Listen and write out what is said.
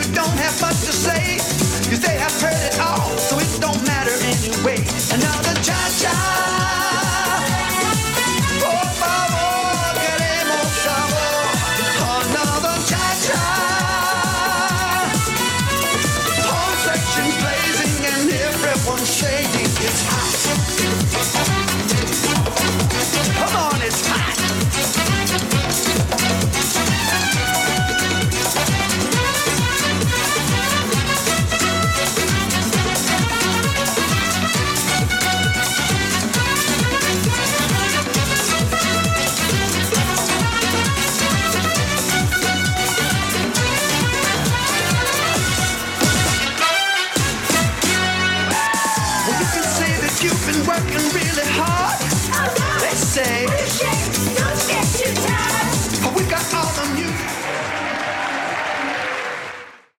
don't have much to say. You say I've heard it all, so it don't matter anyway. Another cha-cha. Por favor, queremos sabor. Another cha-cha. Whole section blazing and everyone saying it's hot.